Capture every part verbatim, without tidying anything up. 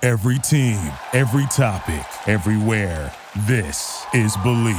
Every team, every topic, everywhere. This is Believe.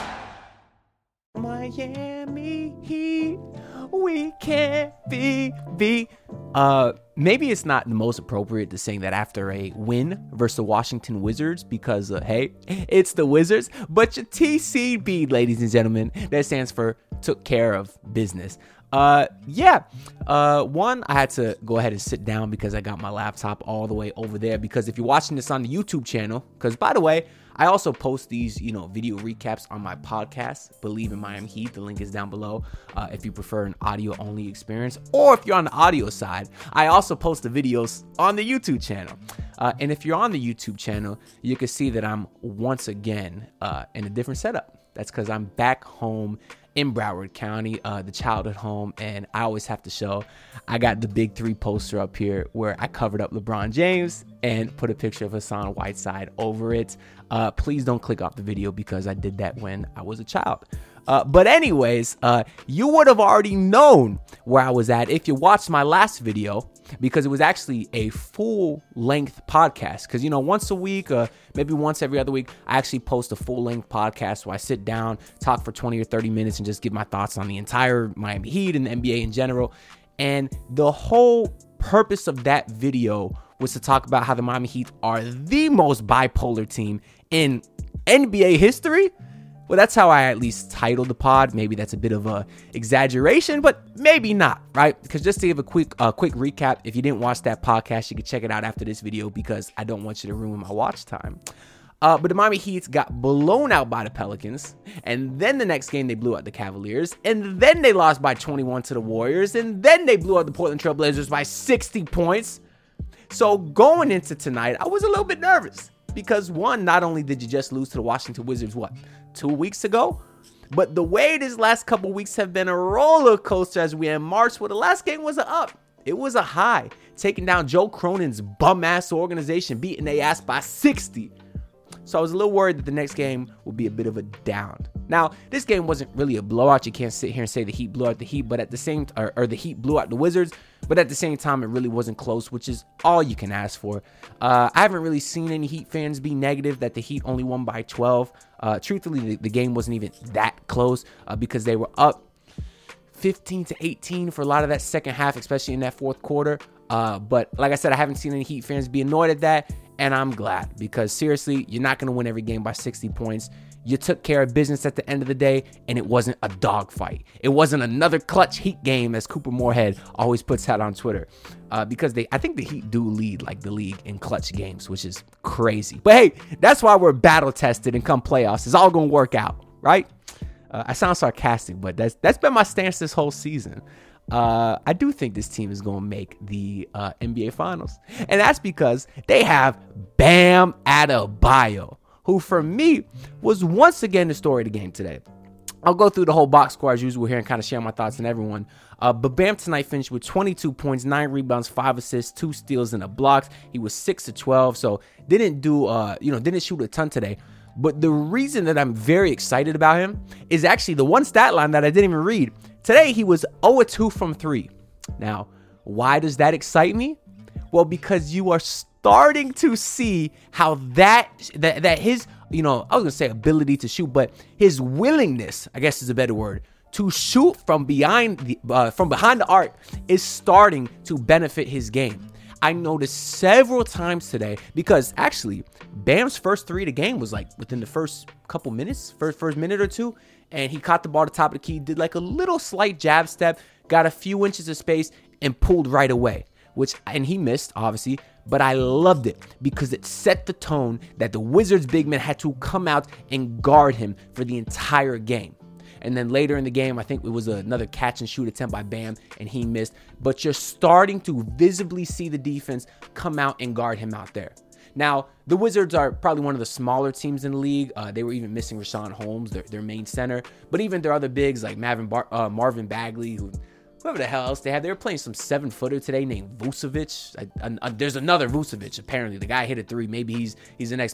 Miami Heat, we can't be be. Uh, maybe it's not the most appropriate to sing that after a win versus the Washington Wizards because, uh, hey, it's the Wizards. But your T C B, ladies and gentlemen, that stands for took care of business. Uh, yeah. Uh, one, I had to go ahead and sit down because I got my laptop all the way over there. Because if you're watching this on the YouTube channel, because by the way, I also post these, you know, video recaps on my podcast, Believe in Miami Heat. The link is down below uh, if you prefer an audio-only experience. Or if you're on the audio side, I also post the videos on the YouTube channel. Uh, and if you're on the YouTube channel, you can see that I'm once again uh, in a different setup. That's because I'm back home in Broward County, uh, the childhood home, and I always have to show. I got the big three poster up here where I covered up LeBron James and put a picture of Hassan Whiteside over it. Uh, please don't click off the video because I did that when I was a child. Uh, but anyways, uh, you would have already known where I was at if you watched my last video, because it was actually a full-length podcast. Because, you know, once a week, uh, maybe once every other week, I actually post a full-length podcast where I sit down, talk for twenty or thirty minutes, and just give my thoughts on the entire Miami Heat and the N B A in general. And the whole purpose of that video was to talk about how the Miami Heat are the most bipolar team in N B A history. Well, that's how I at least titled the pod. Maybe that's a bit of a exaggeration, but maybe not, right? Because just to give a quick uh, quick recap, if you didn't watch that podcast, you can check it out after this video because I don't want you to ruin my watch time. Uh, but the Miami Heat got blown out by the Pelicans, and then the next game they blew out the Cavaliers, and then they lost by twenty-one to the Warriors, and then they blew out the Portland Trail Blazers by sixty points. So going into tonight, I was a little bit nervous because, one, not only did you just lose to the Washington Wizards, what, two weeks ago? But the way these last couple weeks have been a roller coaster as we in March, where the last game was an up. It was a high, taking down Joe Cronin's bum-ass organization, beating their ass by sixty. So I was a little worried that the next game would be a bit of a down. Now, this game wasn't really a blowout. You can't sit here and say the Heat blew out the Heat, but at the same or, or the Heat blew out the Wizards. But at the same time, it really wasn't close, which is all you can ask for. Uh, I haven't really seen any Heat fans be negative that the Heat only won by twelve. Uh, truthfully, the, the game wasn't even that close uh, because they were up fifteen to eighteen for a lot of that second half, especially in that fourth quarter. Uh, but like I said, I haven't seen any Heat fans be annoyed at that. And I'm glad because seriously, you're not going to win every game by sixty points. You took care of business at the end of the day, and it wasn't a dogfight. It wasn't another clutch Heat game, as Cooper Moorhead always puts out on Twitter. Uh, because they, I think the Heat do lead like the league in clutch games, which is crazy. But hey, that's why we're battle tested and come playoffs. It's all going to work out, right? Uh, I sound sarcastic, but that's that's been my stance this whole season. Uh, I do think this team is going to make the uh, N B A Finals. And that's because they have Bam Adebayo, who for me was once again the story of the game today. I'll go through the whole box score as usual here and kind of share my thoughts on everyone. Uh, but Bam tonight finished with twenty-two points, nine rebounds, five assists, two steals, and a block. He was six to twelve, so didn't do, uh, you know, didn't shoot a ton today. But the reason that I'm very excited about him is actually the one stat line that I didn't even read. Today, he was zero for two from three. Now, why does that excite me? Well, because you are starting to see how that, that, that his, you know, I was going to say ability to shoot, but his willingness, I guess is a better word, to shoot from behind the, uh, from behind the arc is starting to benefit his game. I noticed several times today because actually Bam's first three of the game was like within the first couple minutes, first first minute or two, and he caught the ball at the top of the key, did like a little slight jab step, got a few inches of space, and pulled right away, which, and he missed, obviously, but I loved it because it set the tone that the Wizards big man had to come out and guard him for the entire game. And then later in the game, I think it was another catch and shoot attempt by Bam, and he missed. But you're starting to visibly see the defense come out and guard him out there. Now, the Wizards are probably one of the smaller teams in the league. Uh, they were even missing Rashawn Holmes, their, their main center. But even their other bigs like Marvin, Bar- uh, Marvin Bagley, who, whoever the hell else they had, they were playing some seven-footer today named Vucevic. I, I, I, there's another Vucevic, apparently. The guy hit a three. Maybe he's he's the next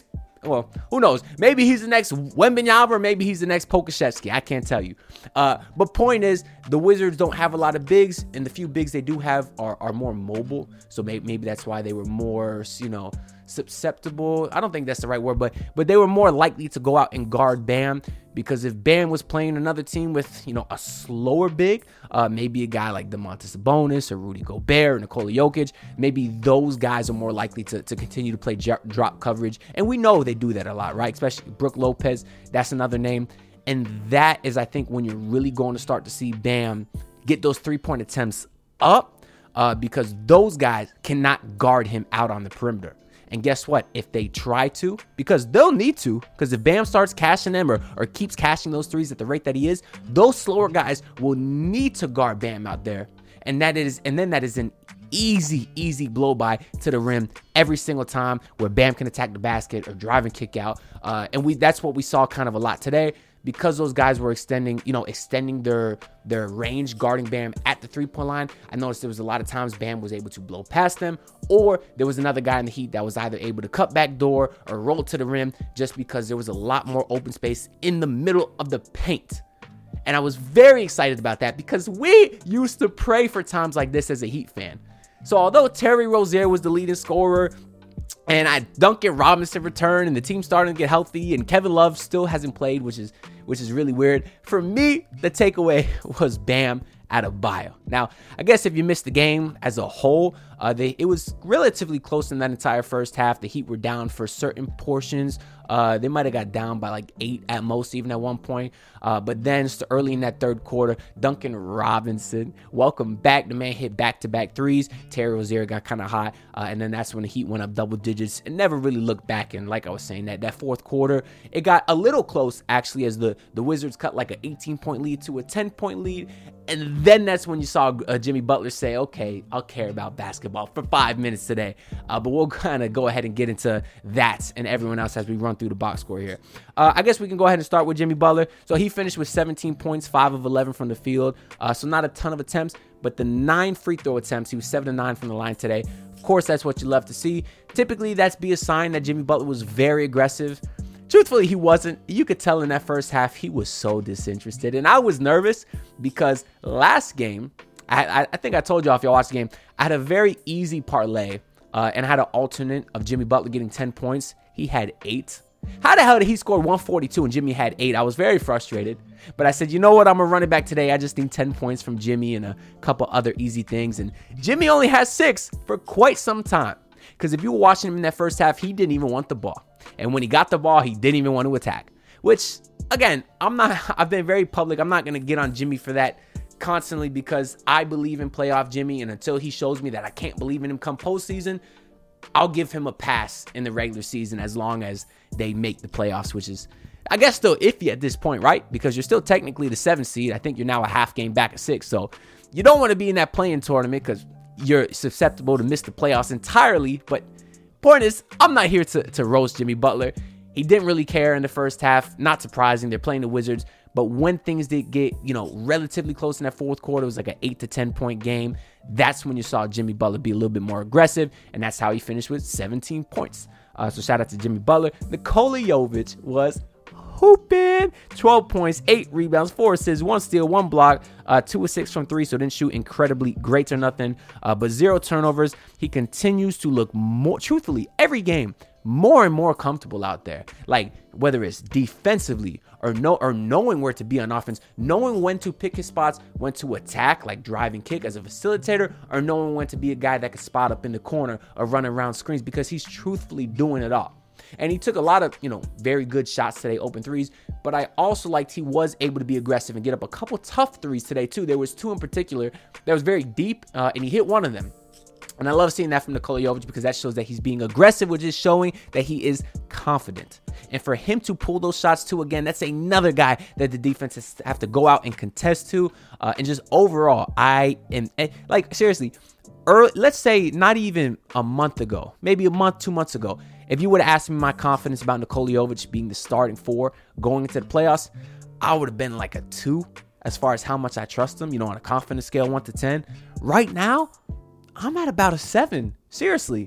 well, who knows? Maybe he's the next Wembanyama, or maybe he's the next Pokusevski. I can't tell you. Uh, but point is, the Wizards don't have a lot of bigs, and the few bigs they do have are, are more mobile. So maybe, maybe that's why they were more, you know, susceptible. I don't think that's the right word, but but they were more likely to go out and guard Bam, because if Bam was playing another team with, you know, a slower big, uh, maybe a guy like Domantas Sabonis or Rudy Gobert or Nikola Jokic, maybe those guys are more likely to, to continue to play j- drop coverage. And we know they do that a lot, right? Especially Brook Lopez, that's another name. And that is, I think, when you're really going to start to see Bam get those three-point attempts up, uh, because those guys cannot guard him out on the perimeter. And guess what? If they try to, because they'll need to, because if Bam starts cashing them or, or keeps cashing those threes at the rate that he is, those slower guys will need to guard Bam out there. And that is, and then that is an easy, easy blow by to the rim every single time where Bam can attack the basket or drive and kick out. Uh, and we that's what we saw kind of a lot today. Because those guys were extending, you know, extending their their range, guarding Bam at the three-point line, I noticed there was a lot of times Bam was able to blow past them, or there was another guy in the Heat that was either able to cut back door or roll to the rim, just because there was a lot more open space in the middle of the paint. And I was very excited about that, because we used to pray for times like this as a Heat fan. So although Terry Rozier was the leading scorer, and I Duncan Robinson returned, and the team starting to get healthy, and Kevin Love still hasn't played, which is which is really weird. For me, the takeaway was Bam Adebayo. Now, I guess if you missed the game as a whole, uh, they it was relatively close in that entire first half. The Heat were down for certain portions. Uh, they might have got down by like eight at most, even at one point. Uh, but then early in that third quarter, Duncan Robinson, welcome back. The man hit back-to-back threes. Terry Rozier got kind of hot. Uh, and then that's when the Heat went up double digits and never really looked back. And like I was saying, that, that fourth quarter, it got a little close, actually, as the, the Wizards cut like an eighteen-point lead to a ten-point lead. And then that's when you saw uh, Jimmy Butler say, okay, I'll care about basketball for five minutes today. Uh, but we'll kind of go ahead and get into that and everyone else as we run through the box score here. Uh, I guess we can go ahead and start with Jimmy Butler. So he finished with seventeen points, five of eleven from the field. Uh, so not a ton of attempts, but the nine free throw attempts, he was seven to nine from the line today. Of course, that's what you love to see. Typically, that's be a sign that Jimmy Butler was very aggressive. Truthfully, he wasn't. You could tell in that first half, he was so disinterested. And I was nervous because last game, I, I think I told y'all if y'all watched the game, I had a very easy parlay uh, and I had an alternate of Jimmy Butler getting ten points. He had eight. How the hell did he score one forty-two and Jimmy had eight? I was very frustrated. But I said, you know what? I'm going to run it back today. I just need ten points from Jimmy and a couple other easy things. And Jimmy only has six for quite some time. Because if you were watching him in that first half, he didn't even want the ball. And when he got the ball, he didn't even want to attack. Which, again, I'm not. I've been very public. I'm not going to get on Jimmy for that constantly, because I believe in playoff Jimmy. And until he shows me that I can't believe in him come postseason, I'll give him a pass in the regular season as long as they make the playoffs, which is, I guess, still iffy at this point, right? Because you're still technically the seventh seed. I think you're now a half game back at six. So you don't want to be in that play-in tournament because you're susceptible to miss the playoffs entirely. But point is, I'm not here to, to roast Jimmy Butler. He didn't really care in the first half. Not surprising. They're playing the Wizards. But when things did get, you know, relatively close in that fourth quarter, it was like an eight to ten point game. That's when you saw Jimmy Butler be a little bit more aggressive. And that's how he finished with seventeen points. Uh, so shout out to Jimmy Butler. Nikola Jovic was hooping. twelve points, eight rebounds, four assists, one steal, one block, uh, two of six from three. So didn't shoot incredibly great or nothing, uh, but zero turnovers. He continues to look more, truthfully, every game, more and more comfortable out there. Like whether it's defensively or no, or knowing where to be on offense, knowing when to pick his spots, when to attack, like driving kick as a facilitator, or knowing when to be a guy that can spot up in the corner or run around screens, because he's truthfully doing it all. And he took a lot of, you know, very good shots today, open threes. But I also liked he was able to be aggressive and get up a couple tough threes today, too. There was two in particular that was very deep, uh, and he hit one of them. And I love seeing that from Nikola Jovic because that shows that he's being aggressive, which is showing that he is confident. And for him to pull those shots, too, again, that's another guy that the defenses have to go out and contest to. Uh, and just overall, I am, like, seriously, early, let's say not even a month ago, maybe a month, two months ago, if you would have asked me my confidence about Nikola Jovic being the starting four going into the playoffs, I would have been like a two as far as how much I trust him, you know, on a confidence scale, one to ten. Right now, I'm at about a seven, seriously,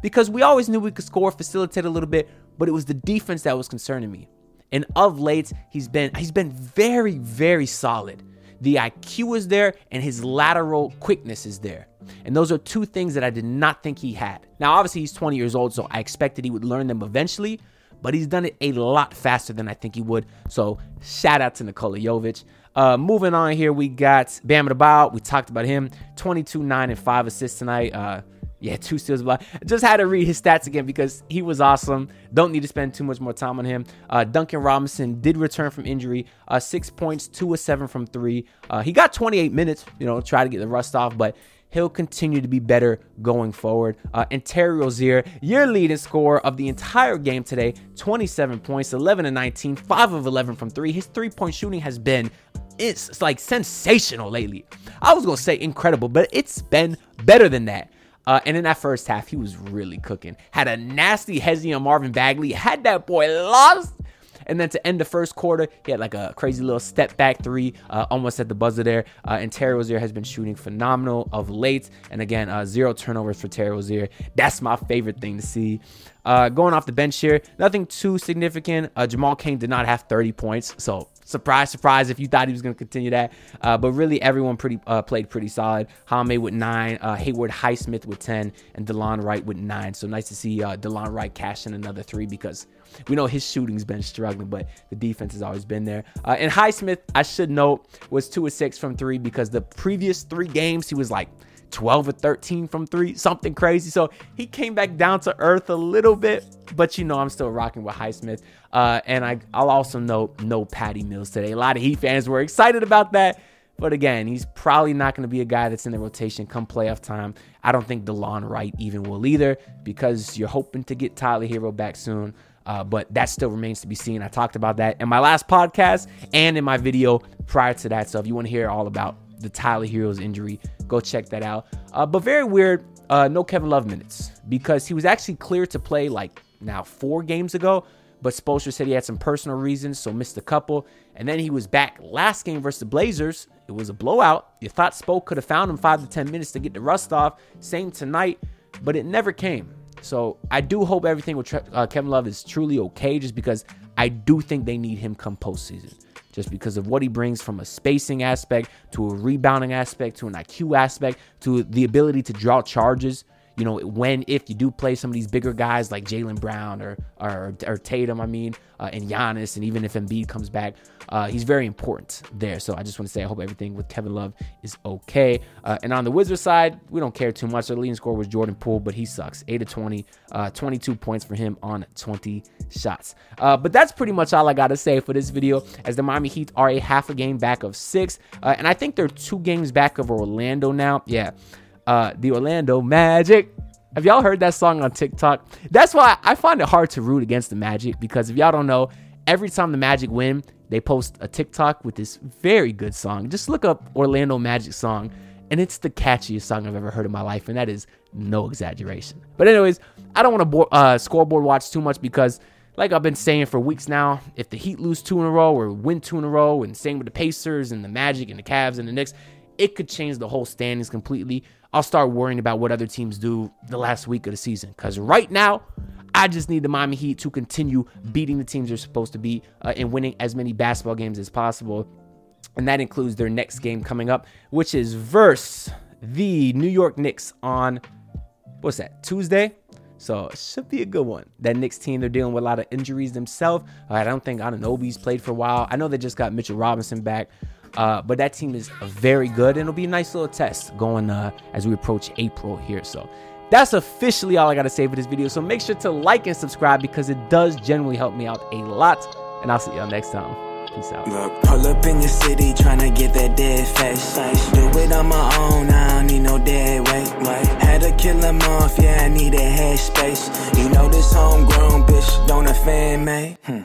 because we always knew we could score, facilitate a little bit, but it was the defense that was concerning me. And of late, he's been he's been very, very solid. The I Q is there and his lateral quickness is there. And those are two things that I did not think he had. Now, obviously, he's twenty years old, so I expected he would learn them eventually, but he's done it a lot faster than I think he would. So shout out to Nikola Jovic. Uh, moving on here, we got Bam Adebayo. We talked about him. twenty-two, nine, and five assists tonight. Uh, yeah, two steals. But just had to read his stats again because he was awesome. Don't need to spend too much more time on him. Uh, Duncan Robinson did return from injury. Uh, six points, two of seven from three. Uh, he got twenty-eight minutes, you know, try to get the rust off, but he'll continue to be better going forward. Uh, and Terry Rozier, your leading scorer of the entire game today, twenty-seven points, eleven and nineteen, five of eleven from three. His three-point shooting has been, it's, it's like sensational lately. I was going to say incredible, but it's been better than that. Uh, and in that first half, he was really cooking. Had a nasty hezzy on Marvin Bagley. Had that boy lost. And then to end the first quarter, he had like a crazy little step back three, uh, almost at the buzzer there. Uh, and Terry Rozier has been shooting phenomenal of late. And again, uh, zero turnovers for Terry Rozier. That's my favorite thing to see. Uh, going off the bench here, nothing too significant. Uh, Jamal Cain did not have thirty points. So surprise, surprise if you thought he was going to continue that. Uh, but really, everyone pretty uh, played pretty solid. Jaime with nine, uh, Hayward Highsmith with ten, and DeLon Wright with nine. So nice to see uh, DeLon Wright cash in another three because we know his shooting's been struggling, but the defense has always been there. Uh, and Highsmith, I should note, was two of six from three because the previous three games, he was like twelve or thirteen from three, something crazy. So he came back down to earth a little bit, but you know, I'm still rocking with Highsmith. Uh, and I, I'll also note no Patty Mills today. A lot of Heat fans were excited about that. But again, he's probably not going to be a guy that's in the rotation come playoff time. I don't think DeLon Wright even will either because you're hoping to get Tyler Hero back soon. Uh, but that still remains to be seen. I talked about that in my last podcast and in my video prior to that. So if you want to hear all about the Tyler Hero's injury, go check that out. Uh, but very weird, uh, no Kevin Love minutes because he was actually cleared to play like now four games ago. But Spoelstra said he had some personal reasons, so missed a couple. And then he was back last game versus the Blazers. It was a blowout. You thought Spo could have found him five to ten minutes to get the rust off. Same tonight, but it never came. So I do hope everything with uh, Kevin Love is truly okay, just because I do think they need him come postseason. Just because of what he brings from a spacing aspect, to a rebounding aspect, to an I Q aspect, to the ability to draw charges. You know, when, if you do play some of these bigger guys like Jaylen Brown or, or or Tatum, I mean, uh, and Giannis, and even if Embiid comes back, uh, he's very important there. So I just want to say I hope everything with Kevin Love is okay. Uh, and on the Wizards side, we don't care too much. Our leading scorer was Jordan Poole, but he sucks. eight of twenty, uh, twenty-two points for him on twenty shots. Uh, but that's pretty much all I got to say for this video, as the Miami Heat are a half a game back of six. Uh, and I think they're two games back of Orlando now. Yeah. Uh, the Orlando Magic. Have y'all heard that song on TikTok? That's why I find it hard to root against the Magic, because if y'all don't know, every time the Magic win, they post a TikTok with this very good song. Just look up Orlando Magic song, and it's the catchiest song I've ever heard in my life, and that is no exaggeration. But anyways, I don't want to bo- uh, scoreboard watch too much, because like I've been saying for weeks now, if the Heat lose two in a row or win two in a row, and same with the Pacers and the Magic and the Cavs and the Knicks, it could change the whole standings completely. I'll start worrying about what other teams do the last week of the season. Because right now, I just need the Miami Heat to continue beating the teams they're supposed to beat uh, and winning as many basketball games as possible. And that includes their next game coming up, which is versus the New York Knicks on, what's that, Tuesday? So it should be a good one. That Knicks team, they're dealing with a lot of injuries themselves. Uh, I don't think Anunoby's played for a while. I know they just got Mitchell Robinson back. Uh, but that team is very good, and it'll be a nice little test going uh, as we approach April here. So that's officially all I got to say for this video. So make sure to like and subscribe, because it does generally help me out a lot. And I'll see y'all next time. Peace out. Look, pull up in your city trying to get that dead face. Do it on my own, I don't need no dead weight. Wait, had to kill him off, yeah, I need a head space. You know this homegrown bitch don't offend me. Hmm.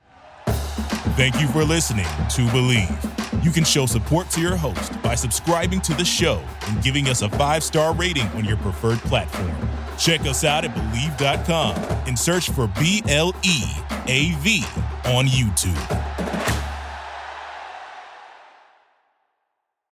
Thank you for listening to Believe. You can show support to your host by subscribing to the show and giving us a five-star rating on your preferred platform. Check us out at Believe dot com and search for B L E A V on YouTube.